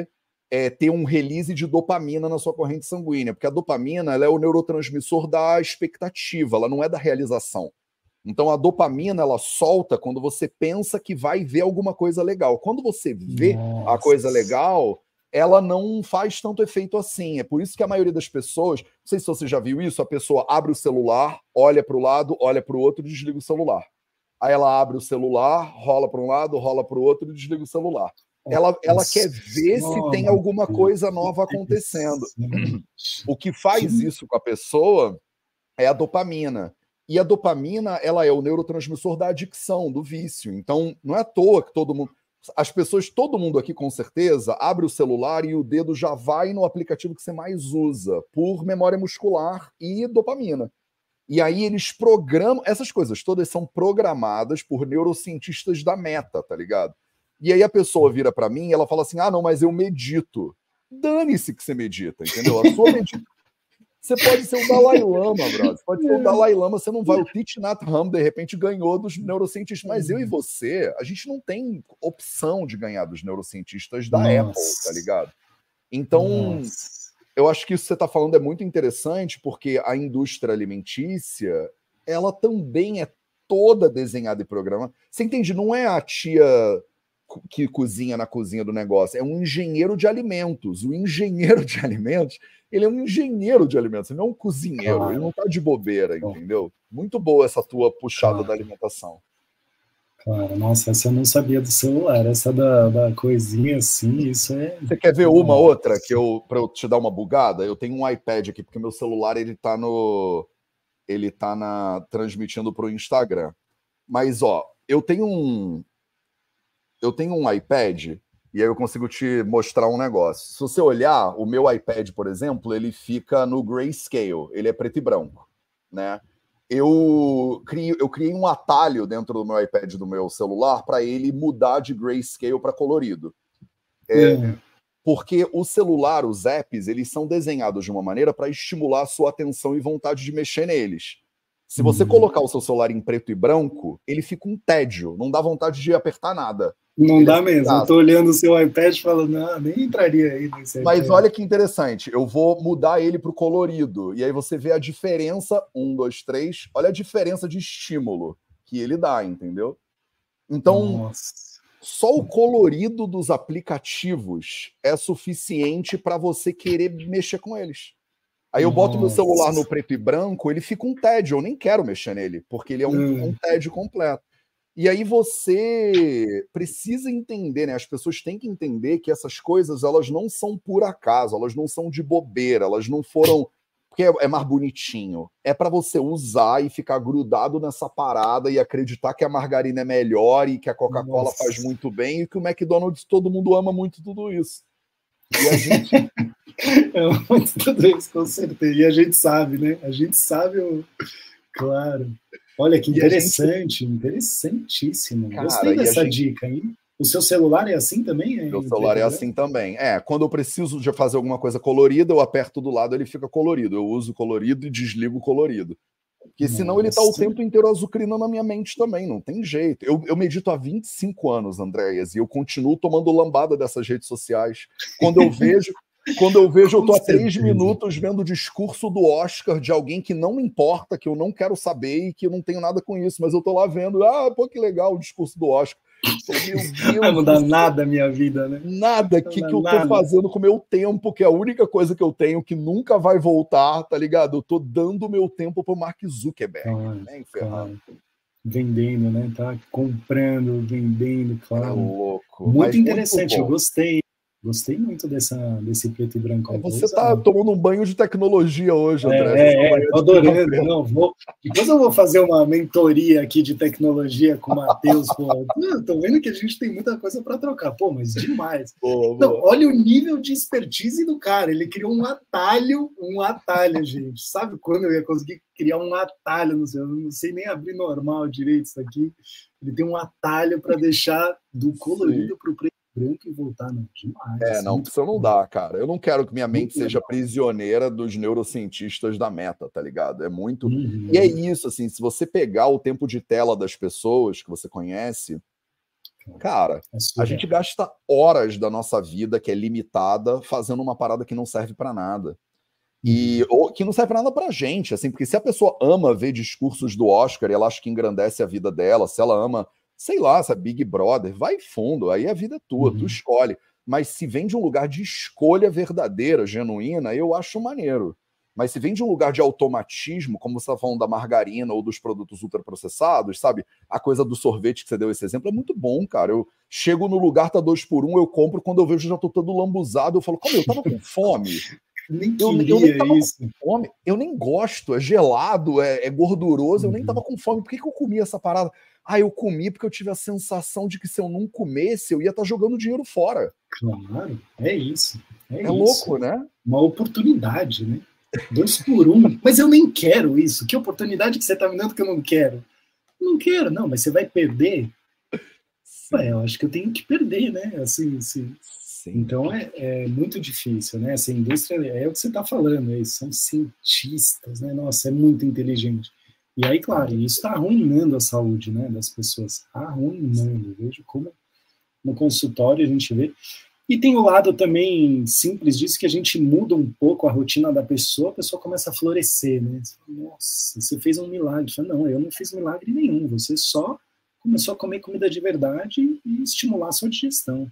ter um release de dopamina na sua corrente sanguínea, porque a dopamina ela é o neurotransmissor da expectativa, ela não é da realização. Então a dopamina ela solta quando você pensa que vai ver alguma coisa legal. Quando você vê a coisa legal, ela não faz tanto efeito assim. É por isso que a maioria das pessoas, não sei se você já viu isso, a pessoa abre o celular, olha para o lado, olha para o outro e desliga o celular. Aí ela abre o celular, rola para um lado, rola para o outro e desliga o celular. Ela quer ver se tem alguma coisa nova acontecendo. O que faz isso com a pessoa é a dopamina. E a dopamina, ela é o neurotransmissor da adicção, do vício. Então, não é à toa que todo mundo... As pessoas, todo mundo aqui com certeza, abre o celular e o dedo já vai no aplicativo que você mais usa, por memória muscular e dopamina. E aí eles programam... Essas coisas todas são programadas por neurocientistas da Meta, tá ligado? E aí a pessoa vira para mim e ela fala assim, não, mas eu medito. Dane-se que você medita, entendeu? A sua meditação... Você pode ser o Dalai Lama, brother. Você pode ser o Dalai Lama, você não vai. O Thich Nhat Hanh, de repente, ganhou dos neurocientistas. Mas eu e você, a gente não tem opção de ganhar dos neurocientistas da Apple, tá ligado? Então, eu acho que isso que você está falando é muito interessante, porque a indústria alimentícia, ela também é toda desenhada e programada. Você entende? Não é a tia que cozinha na cozinha do negócio, é um engenheiro de alimentos. O engenheiro de alimentos, ele é um engenheiro de alimentos, ele não é um cozinheiro, ele não tá de bobeira, entendeu? Muito boa essa tua puxada da alimentação.
Claro, nossa, essa eu não sabia do celular, essa da coisinha assim, isso é...
Você quer ver uma outra, pra eu te dar uma bugada? Eu tenho um iPad aqui, porque meu celular, ele tá transmitindo pro Instagram. Mas, ó, eu tenho um iPad, e aí eu consigo te mostrar um negócio. Se você olhar, o meu iPad, por exemplo, ele fica no grayscale, ele é preto e branco, né? Eu criei um atalho dentro do meu iPad, do meu celular, para ele mudar de grayscale para colorido. Porque o celular, os apps, eles são desenhados de uma maneira para estimular a sua atenção e vontade de mexer neles. Se você colocar o seu celular em preto e branco, ele fica um tédio, não dá vontade de apertar nada.
Não dá mesmo. Eu tô olhando o seu iPad e falando, não, nem entraria aí nesse
Mas
iPad.
olha que interessante, eu vou mudar ele para o colorido, e aí você vê a diferença, 1, 2, 3, olha a diferença de estímulo que ele dá, entendeu? Então, só o colorido dos aplicativos é suficiente para você querer mexer com eles. Aí eu boto meu celular no preto e branco, ele fica um tédio, eu nem quero mexer nele, porque ele é um tédio completo. E aí você precisa entender, né? As pessoas têm que entender que essas coisas, elas não são por acaso, elas não são de bobeira, elas não foram porque é mais bonitinho. É para você usar e ficar grudado nessa parada e acreditar que a margarina é melhor e que a Coca-Cola faz muito bem e que o McDonald's, todo mundo ama muito tudo isso. E a gente...
ama muito tudo isso, com certeza. E a gente sabe, né? A gente sabe, claro. Olha que interessante, interessantíssimo.
Cara,
gostei dessa dica, hein? O seu celular é assim também?
Meu celular é assim também. Quando eu preciso de fazer alguma coisa colorida, eu aperto do lado, ele fica colorido. Eu uso colorido e desligo colorido. Porque senão ele tá o tempo inteiro azucrinando na minha mente também, não tem jeito. Eu medito há 25 anos, Andréas, e eu continuo tomando lambada dessas redes sociais. Quando eu vejo, eu tô há 3 minutos vendo o discurso do Oscar de alguém que não me importa, que eu não quero saber e que eu não tenho nada com isso, mas eu tô lá vendo, pô, que legal o discurso do Oscar.
Não vai mudar nada a minha vida, né?
Nada. O que eu tô fazendo com o meu tempo, que é a única coisa que eu tenho que nunca vai voltar, tá ligado? Eu tô dando o meu tempo pro Mark Zuckerberg.
Claro. Vendendo, né? Tá comprando, vendendo, claro.
É louco.
Muito interessante, eu gostei. Gostei muito desse preto e branco.
Você tá tomando um banho de tecnologia hoje, André.
Tô adorando. Não, depois eu vou fazer uma mentoria aqui de tecnologia com o Matheus. Tô vendo que a gente tem muita coisa para trocar. Pô, mas demais. Não, olha o nível de expertise do cara. Ele criou um atalho, gente. Sabe quando eu ia conseguir criar um atalho no seu? Eu não sei nem abrir normal direito isso aqui. Ele tem um atalho para deixar do colorido para o preto branco e voltar, não, demais.
Não, isso não dá, cara. Eu não quero que minha mente seja prisioneira dos neurocientistas da Meta, tá ligado? É muito... E é isso, assim, se você pegar o tempo de tela das pessoas que você conhece, Cara, a gente gasta horas da nossa vida, que é limitada, fazendo uma parada que não serve pra nada. Ou que não serve pra nada pra gente, assim, porque se a pessoa ama ver discursos do Oscar e ela acha que engrandece a vida dela, se ela ama, sei lá, essa Big Brother, vai fundo, aí a vida é tua, tu escolhe. Mas se vem de um lugar de escolha verdadeira, genuína, eu acho maneiro. Mas se vem de um lugar de automatismo, como você está falando da margarina ou dos produtos ultraprocessados, sabe? A coisa do sorvete que você deu esse exemplo é muito bom, cara. Eu chego no lugar, tá 2 por 1, eu compro, quando eu vejo já tô todo lambuzado, eu falo, como eu tava com fome? Eu nem tava com fome, eu nem gosto, é gelado, é gorduroso, eu nem tava com fome. Por que eu comi essa parada? Ah, eu comi porque eu tive a sensação de que se eu não comesse, eu ia estar jogando dinheiro fora.
Claro, é isso.
É louco, né?
Uma oportunidade, né? 2 por 1. Mas eu nem quero isso. Que oportunidade que você tá me dando que eu não quero? Não quero, não, mas você vai perder? Ué, eu acho que eu tenho que perder, né? Assim. Então é muito difícil, né? Essa indústria é o que você está falando, eles são cientistas, né? Nossa, é muito inteligente. E aí, claro, isso está arruinando a saúde, né, das pessoas. Arruinando. Eu vejo como no consultório a gente vê. E tem o lado também simples disso, que a gente muda um pouco a rotina da pessoa, a pessoa começa a florescer, né? Nossa, você fez um milagre. Falo, não, eu não fiz milagre nenhum, você só começou a comer comida de verdade e estimular a sua digestão.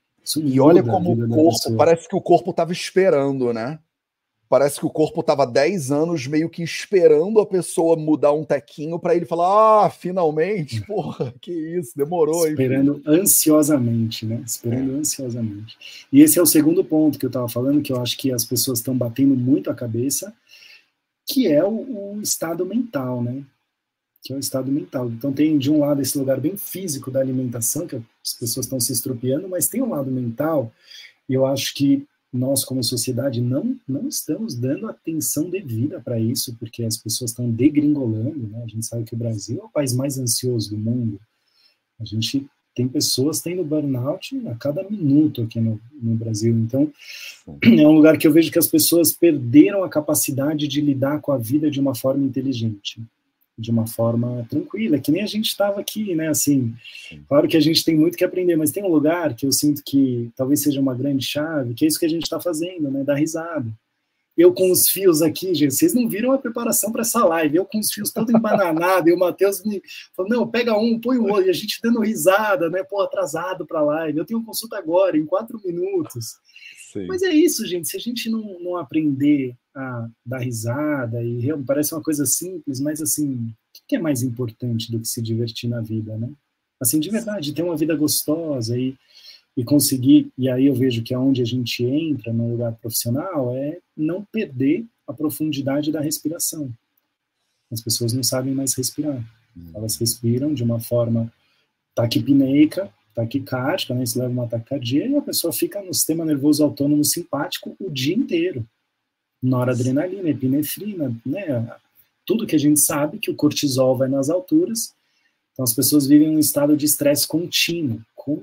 E olha como o corpo, parece que o corpo estava esperando, né? Parece que o corpo estava 10 anos meio que esperando a pessoa mudar um tequinho para ele falar, finalmente, porra, que isso, demorou.
Esperando enfim. Ansiosamente, né? Esperando ansiosamente. E esse é o segundo ponto que eu estava falando, que eu acho que as pessoas estão batendo muito a cabeça, que é o estado mental, né? Que é o estado mental. Então tem, de um lado, esse lugar bem físico da alimentação, que as pessoas estão se estropiando, mas tem um lado mental, e eu acho que nós, como sociedade, não estamos dando atenção devida para isso, porque as pessoas estão degringolando, né? A gente sabe que o Brasil é o país mais ansioso do mundo. A gente tem pessoas tendo burnout a cada minuto aqui no Brasil. Então, é um lugar que eu vejo que as pessoas perderam a capacidade de lidar com a vida de uma forma inteligente, de uma forma tranquila, que nem a gente estava aqui, né, assim, claro que a gente tem muito que aprender, mas tem um lugar que eu sinto que talvez seja uma grande chave, que é isso que a gente está fazendo, né, dar risada. Eu com os fios aqui, gente, vocês não viram a preparação para essa live, eu com os fios todo embananado, e o Matheus me falou, não, pega um, põe o outro, e a gente dando risada, né, pô, atrasado para a live, eu tenho consulta agora, em 4 minutos. Sim. Mas é isso, gente, se a gente não aprender a dar risada, e parece uma coisa simples, mas assim, o que é mais importante do que se divertir na vida, né? Assim, de verdade, ter uma vida gostosa e conseguir, e aí eu vejo que aonde a gente entra no lugar profissional é não perder a profundidade da respiração. As pessoas não sabem mais respirar. Elas respiram de uma forma taquipneica, taquicárdica, né? Isso leva uma taquicardia e a pessoa fica no sistema nervoso autônomo simpático o dia inteiro. Noradrenalina, epinefrina, né? Tudo que a gente sabe que o cortisol vai nas alturas. Então as pessoas vivem um estado de estresse contínuo.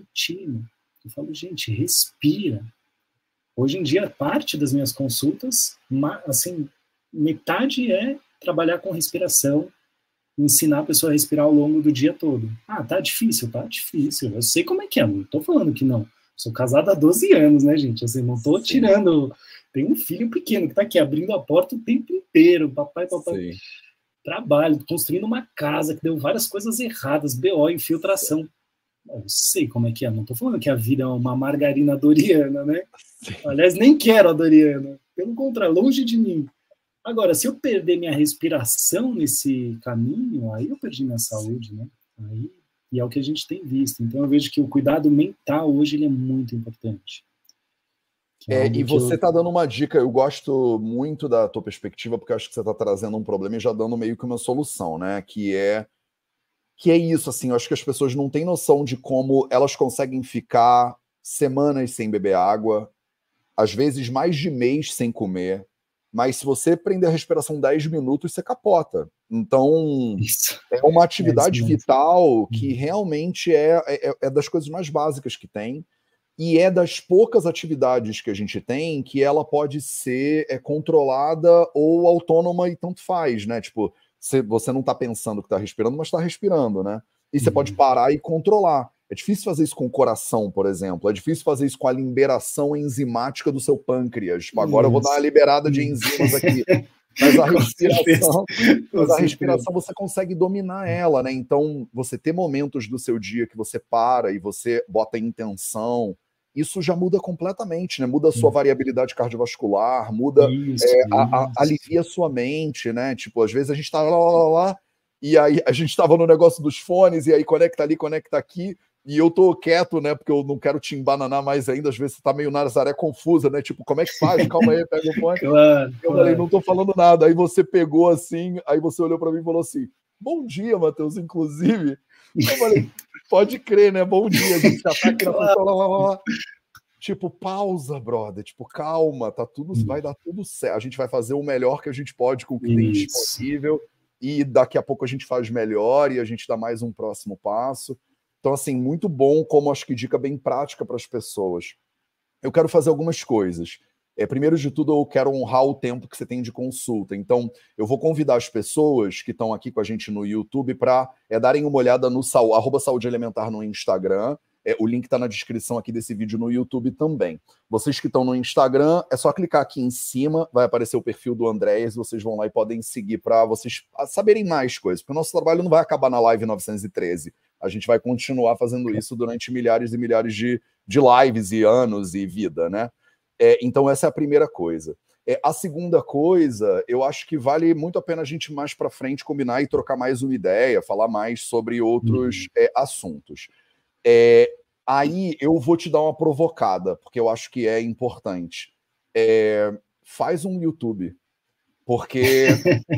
Eu falo, gente, respira. Hoje em dia, parte das minhas consultas, assim, metade é trabalhar com respiração, ensinar a pessoa a respirar ao longo do dia todo. Ah, tá difícil. Eu sei como é que é, não tô falando que não. Sou casado há 12 anos, né, gente? Assim, não tô tirando... Tem um filho pequeno que tá aqui abrindo a porta o tempo inteiro. Papai. Sim. Trabalho, construindo uma casa que deu várias coisas erradas, BO, infiltração. Eu sei como é que é, não tô falando que a vida é uma margarina doriana, né? Sim. Aliás, nem quero a doriana. Pelo contrário, longe de mim. Agora, se eu perder minha respiração nesse caminho, aí eu perdi minha saúde, né? E é o que a gente tem visto. Então eu vejo que o cuidado mental hoje ele é muito importante.
E você está dando uma dica, eu gosto muito da tua perspectiva, porque eu acho que você está trazendo um problema e já dando meio que uma solução, né? Que é isso, assim, eu acho que as pessoas não têm noção de como elas conseguem ficar semanas sem beber água, às vezes mais de mês sem comer, mas se você prender a respiração 10 minutos, você capota. Então, é uma atividade vital que realmente é das coisas mais básicas que tem, e é das poucas atividades que a gente tem que ela pode ser controlada ou autônoma e tanto faz, né? Tipo, você não está pensando que está respirando, mas está respirando, né? E você pode parar e controlar. É difícil fazer isso com o coração, por exemplo. É difícil fazer isso com a liberação enzimática do seu pâncreas. Tipo, agora eu vou dar uma liberada de enzimas aqui. Mas a respiração você consegue dominar ela, né? Então, você ter momentos do seu dia que você para e você bota intenção, isso já muda completamente, né? Muda a sua variabilidade cardiovascular, muda, alivia a sua mente, né? Tipo, às vezes a gente tá lá, e aí a gente tava no negócio dos fones, e aí conecta ali, conecta aqui, e eu tô quieto, né? Porque eu não quero te embananar mais ainda. Às vezes você tá meio Nazaré confusa, né? Tipo, como é que faz? Calma aí, pega o fone. Eu falei, não tô falando nada. Aí você pegou assim, aí você olhou para mim e falou assim: bom dia, Matheus, inclusive. Eu falei, pode crer, né? Bom dia, a gente já tá aqui na função, Tipo, pausa, brother. Tipo, calma, tá tudo, vai dar tudo certo. A gente vai fazer o melhor que a gente pode com o que tem disponível. E daqui a pouco a gente faz melhor e a gente dá mais um próximo passo. Então, assim, muito bom, como acho que dica bem prática para as pessoas. Eu quero fazer algumas coisas. Primeiro de tudo, eu quero honrar o tempo que você tem de consulta. Então, eu vou convidar as pessoas que estão aqui com a gente no YouTube para darem uma olhada no @Saúde Elementar no Instagram. O link está na descrição aqui desse vídeo no YouTube também. Vocês que estão no Instagram, é só clicar aqui em cima, vai aparecer o perfil do Andréas, vocês vão lá e podem seguir para vocês saberem mais coisas, porque o nosso trabalho não vai acabar na live 913. A gente vai continuar fazendo isso durante milhares e milhares de lives e anos e vida, né? Então essa é a primeira coisa. A segunda coisa, eu acho que vale muito a pena a gente mais para frente combinar e trocar mais uma ideia, falar mais sobre outros assuntos. Aí eu vou te dar uma provocada, porque eu acho que é importante. Faz um YouTube, porque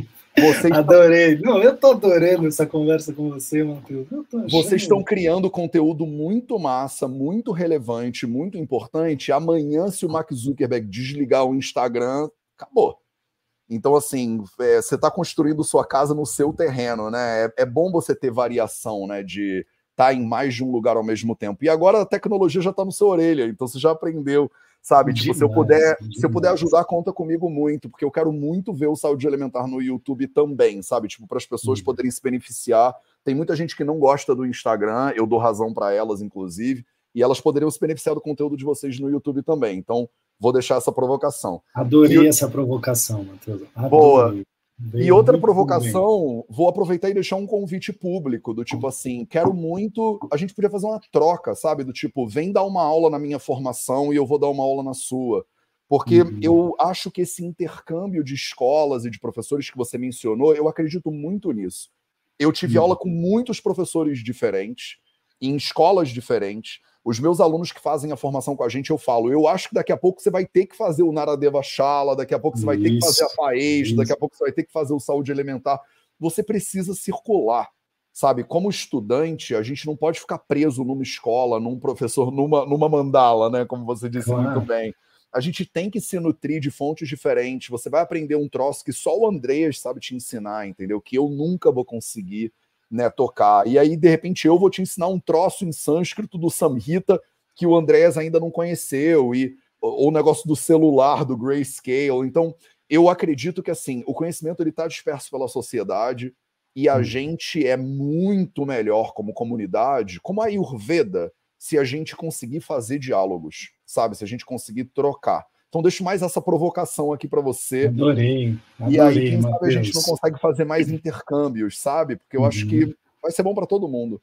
Adorei. Não, eu tô adorando essa conversa com você, Matheus.
Vocês estão criando conteúdo muito massa, muito relevante, muito importante. Amanhã, se o Mark Zuckerberg desligar o Instagram, acabou. Então, assim, você está construindo sua casa no seu terreno, né? É bom você ter variação, né? De estar em mais de um lugar ao mesmo tempo. E agora a tecnologia já está no seu orelha, então você já aprendeu, sabe? Tipo, se eu puder ajudar, conta comigo muito, porque eu quero muito ver o Saúde Elementar no YouTube também, sabe? Tipo, para as pessoas poderem se beneficiar. Tem muita gente que não gosta do Instagram, eu dou razão para elas, inclusive, e elas poderiam se beneficiar do conteúdo de vocês no YouTube também. Então, vou deixar essa provocação.
Adorei essa provocação, Matheus.
Boa. E outra provocação, vou aproveitar e deixar um convite público, do tipo assim, quero muito, a gente podia fazer uma troca, sabe? Do tipo, vem dar uma aula na minha formação e eu vou dar uma aula na sua. Porque eu acho que esse intercâmbio de escolas e de professores que você mencionou, eu acredito muito nisso. Eu tive aula com muitos professores diferentes, em escolas diferentes. Os meus alunos que fazem a formação com a gente, eu falo, eu acho que daqui a pouco você vai ter que fazer o Naradeva Shala, daqui a pouco você vai ter que fazer a FAES, daqui a pouco você vai ter que fazer o Saúde Elementar. Você precisa circular, sabe? Como estudante, a gente não pode ficar preso numa escola, num professor, numa mandala, né? Como você disse muito bem. A gente tem que se nutrir de fontes diferentes. Você vai aprender um troço que só o Andreas sabe te ensinar, entendeu? Que eu nunca vou conseguir, né, tocar. E aí, de repente, eu vou te ensinar um troço em sânscrito do Samhita que o Andreas ainda não conheceu, ou o negócio do celular, do grayscale. Então, eu acredito que, assim, o conhecimento está disperso pela sociedade e a gente é muito melhor como comunidade, como a Ayurveda, se a gente conseguir fazer diálogos, sabe? Se a gente conseguir trocar. Então, deixo mais essa provocação aqui para você.
Adorei,
E aí, quem sabe a gente não consegue fazer mais intercâmbios, sabe? Porque eu acho que vai ser bom para todo mundo.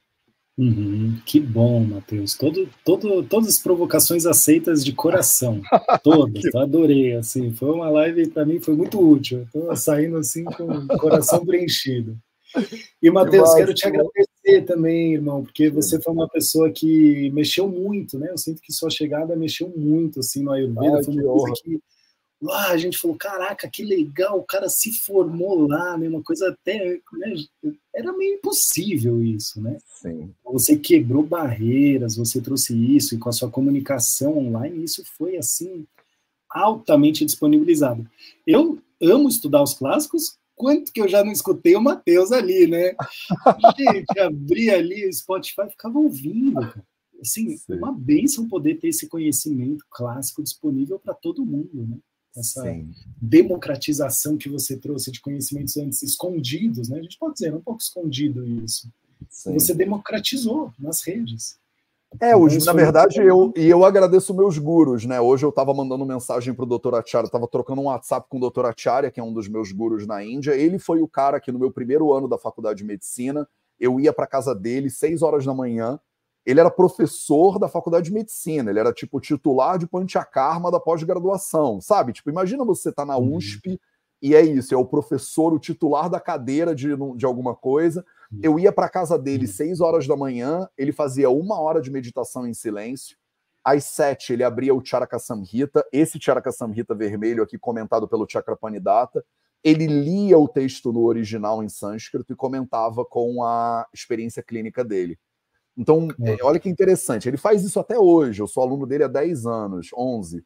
Que bom, Matheus. Todas as provocações aceitas de coração. Todas. Adorei. Assim, foi uma live, para mim, foi muito útil. Estou saindo assim com o coração preenchido. E, Matheus, quero te agradecer também, irmão, porque você foi uma pessoa que mexeu muito, né? Eu sinto que sua chegada mexeu muito, assim, no Ayurveda. Foi uma coisa que lá a gente falou, caraca, que legal, o cara se formou lá, né? Uma coisa até, né? Era meio impossível isso, né?
Sim.
Você quebrou barreiras, você trouxe isso, e com a sua comunicação online, isso foi, assim, altamente disponibilizado. Eu amo estudar os clássicos, quanto que eu já não escutei o Matheus ali, né? Gente, abria ali o Spotify e ficava ouvindo, cara. Assim, uma bênção poder ter esse conhecimento clássico disponível para todo mundo, né? Essa democratização que você trouxe de conhecimentos antes escondidos, né? A gente pode dizer, um pouco escondido isso. Você democratizou nas redes.
Hoje, na verdade, eu agradeço meus gurus, né? Hoje eu estava mandando mensagem para o Dr. Acharya, estava trocando um WhatsApp com o Dr. Acharya, que é um dos meus gurus na Índia. Ele foi o cara que no meu primeiro ano da faculdade de medicina, eu ia para casa dele 6 horas da manhã. Ele era professor da faculdade de medicina, ele era tipo titular de Panchakarma da pós-graduação, sabe? Tipo, imagina você estar na USP e é isso, é o professor, o titular da cadeira de alguma coisa. Eu ia para casa dele 6 horas da manhã, ele fazia 1 hora de meditação em silêncio. Às 7 ele abria o Charaka Samhita, esse Charaka Samhita vermelho aqui comentado pelo Chakrapanidata. Ele lia o texto no original em sânscrito e comentava com a experiência clínica dele. Então, olha que interessante, ele faz isso até hoje, eu sou aluno dele há 10 anos, 11,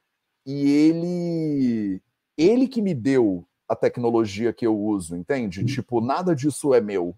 e ele que me deu a tecnologia que eu uso, entende? Tipo, nada disso é meu.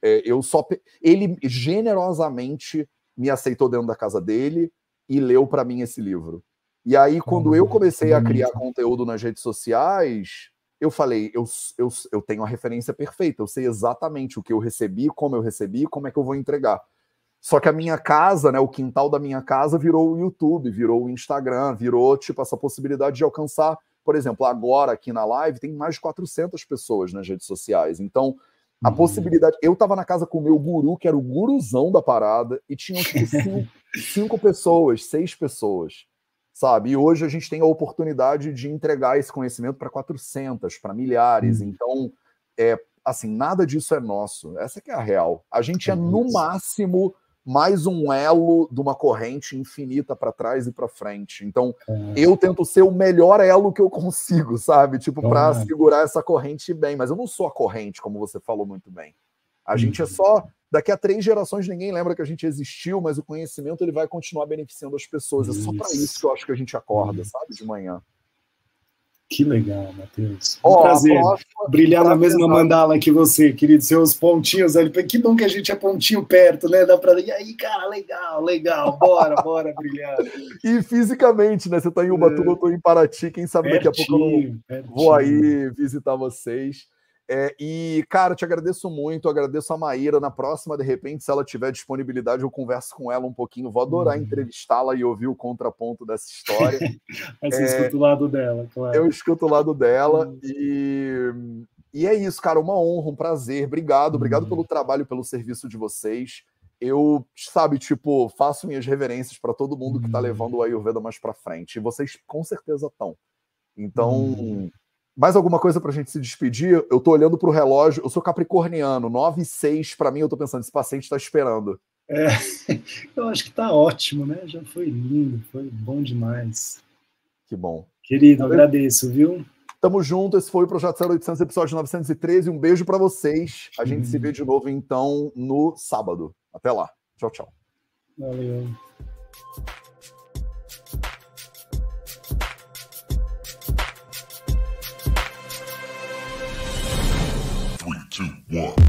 Ele generosamente me aceitou dentro da casa dele e leu para mim esse livro. E aí, quando eu comecei a criar conteúdo nas redes sociais, eu falei, eu tenho a referência perfeita, eu sei exatamente o que eu recebi, como é que eu vou entregar. Só que a minha casa, né, o quintal da minha casa virou o YouTube, virou o Instagram, virou tipo essa possibilidade de alcançar, por exemplo, agora aqui na live tem mais de 400 pessoas nas redes sociais. Então, a possibilidade... Eu estava na casa com o meu guru, que era o guruzão da parada, e tinham tipo 5 pessoas, 6 pessoas, sabe? E hoje a gente tem a oportunidade de entregar esse conhecimento para 400, para milhares. Então, assim, nada disso é nosso. Essa que é a real. A gente é, no máximo, mais um elo de uma corrente infinita para trás e para frente. Então, eu tento ser o melhor elo que eu consigo, sabe? Tipo, para segurar essa corrente bem. Mas eu não sou a corrente, como você falou muito bem. A gente é só... Daqui a 3 gerações ninguém lembra que a gente existiu, mas o conhecimento ele vai continuar beneficiando as pessoas. É só para isso que eu acho que a gente acorda, sabe? De manhã.
Que legal, Matheus. Um prazer brilhar na mesma mandala que você, querido. Seus pontinhos ali. Que bom que a gente é pontinho perto, né? Dá pra... E aí, cara, legal. Bora brilhar.
E fisicamente, né? Você tá em Ubatuba, eu tô em Paraty. Quem sabe daqui a pouco eu não vou aí visitar vocês. E, cara, te agradeço muito, agradeço a Maíra. Na próxima, de repente, se ela tiver disponibilidade, eu converso com ela um pouquinho. Vou adorar entrevistá-la e ouvir o contraponto dessa história.
Aí você escuta o lado dela, claro.
Eu escuto o lado dela. E é isso, cara, uma honra, um prazer. Obrigado pelo trabalho, pelo serviço de vocês. Eu, sabe, tipo, faço minhas reverências para todo mundo que tá levando o Ayurveda mais para frente. E vocês com certeza estão. Então... Mais alguma coisa pra gente se despedir? Eu tô olhando pro relógio, eu sou capricorniano, 9h06, pra mim eu tô pensando, esse paciente tá esperando.
Eu acho que tá ótimo, né? Já foi lindo, foi bom demais.
Que bom.
Querido, agradeço, viu?
Tamo junto, esse foi o Projeto 0800, episódio 913, um beijo pra vocês. A gente se vê de novo, então, no sábado. Até lá. Tchau, tchau.
Valeu.
3, 2, 1